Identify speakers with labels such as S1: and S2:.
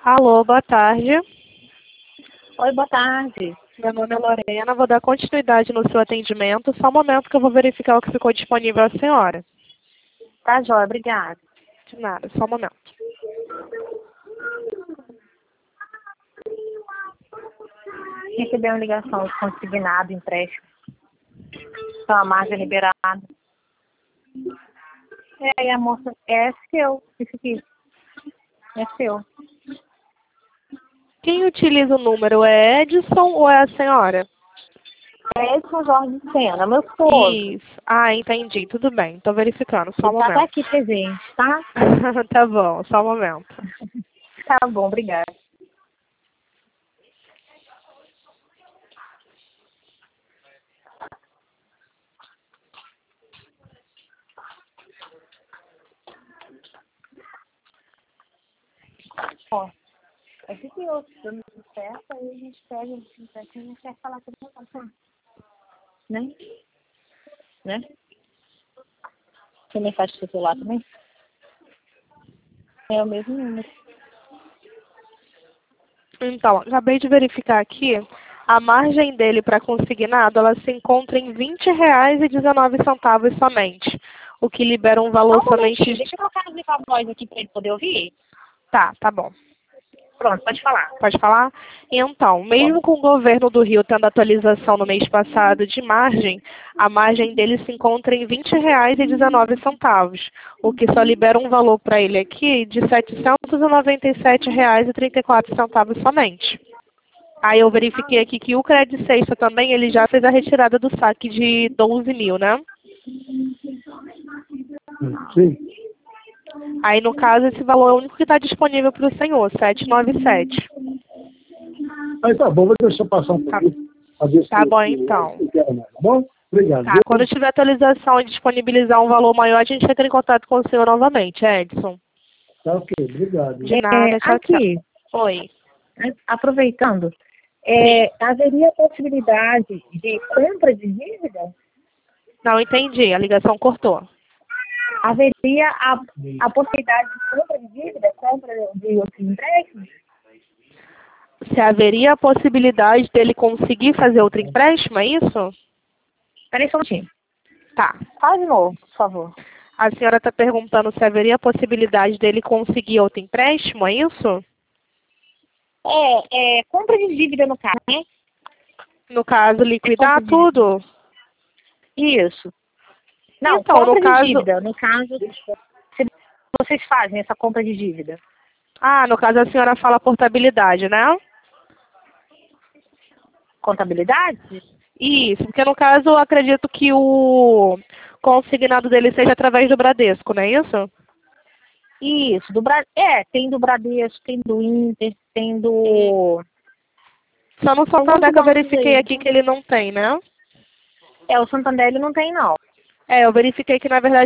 S1: Alô, boa tarde.
S2: Oi, boa tarde.
S1: Meu nome é Lorena, vou dar continuidade no seu atendimento. Só um momento que eu vou verificar o que ficou disponível à senhora.
S2: Tá, joia, obrigada.
S1: De nada, só um momento.
S2: Recebi uma ligação de consignado, empréstimo. Então, a margem liberada. E a moça, é seu, isso aqui. É seu.
S1: Quem utiliza o número é Edson ou é a senhora?
S2: É Edson Jorge Sena, meu esposo.
S1: Isso. Ah, entendi. Tudo bem. Estou verificando. Só um
S2: Ele tá até
S1: momento.
S2: aqui presente, tá?
S1: Tá bom, só um momento.
S2: Tá bom, obrigada. Ó, é que eu dando certo, aí a gente pega o empréstimo e a gente quer falar com o tá? Né? Né? Tem mensagem do celular também? É o mesmo número.
S1: Então, acabei de verificar aqui. A margem dele para consignado, ela se encontra em R$ 20,19 somente. O que libera um
S2: Só
S1: valor
S2: um momentinho,
S1: somente...
S2: deixa eu colocar no viva voz aqui para ele poder ouvir.
S1: Tá bom.
S2: Pronto, pode falar.
S1: Pode falar? Então, mesmo com o governo do Rio tendo atualização no mês passado de margem, a margem dele se encontra em R$ 20,19, o que só libera um valor para ele aqui de R$ 797,34 somente. Aí eu verifiquei aqui que o Credit Sexta também, ele já fez a retirada do saque de 12 mil, né?
S3: Sim.
S1: Aí, no caso, esse valor é o único que está disponível para o senhor, 797.
S3: Aí tá bom, vou deixar passar um
S1: Tá,
S3: pouquinho. Pra ver se
S1: tá bom, então.
S3: eu quero mais, tá bom? Obrigado.
S1: Tá, quando tiver atualização e disponibilizar um valor maior, a gente entra em contato com o senhor novamente, Edson.
S3: Tá ok, obrigado.
S1: De nada, tchau, tchau.
S2: Aqui,
S1: Oi.
S2: aproveitando, haveria possibilidade de compra de dívida?
S1: Não entendi, a ligação cortou.
S2: Haveria a possibilidade de compra de dívida, compra de outros empréstimos?
S1: Se haveria a possibilidade dele conseguir fazer outro empréstimo, é isso?
S2: Peraí só um pouquinho.
S1: Tá.
S2: Fala de novo, por favor.
S1: A senhora está perguntando se haveria a possibilidade dele conseguir outro empréstimo, é isso?
S2: Compra de dívida no caso, né?
S1: No caso, liquidar
S2: Compra de dívida.
S1: tudo?
S2: Isso. Não,
S1: Então, no
S2: compra de
S1: caso...
S2: dívida. No caso, se vocês fazem essa compra de dívida.
S1: Ah, no caso a senhora fala portabilidade, né?
S2: Contabilidade?
S1: Isso, porque no caso eu acredito que o consignado dele seja através do Bradesco, não é isso?
S2: Isso, tem do Bradesco, tem do Inter, tem do...
S1: Só no
S2: São
S1: Santander
S2: muitos
S1: que eu
S2: bancos
S1: verifiquei
S2: aí.
S1: aqui que ele não tem, né?
S2: O Santander ele não tem, não.
S1: É, eu verifiquei que na verdade